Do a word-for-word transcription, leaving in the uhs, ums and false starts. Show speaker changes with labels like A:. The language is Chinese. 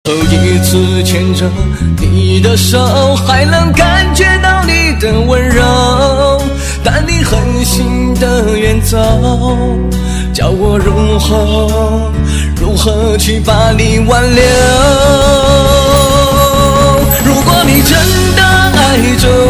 A: 一次牵着你的手，还能感觉到你的温柔，但你狠心的远走，叫我如何如何去把你挽留。如果你真的爱着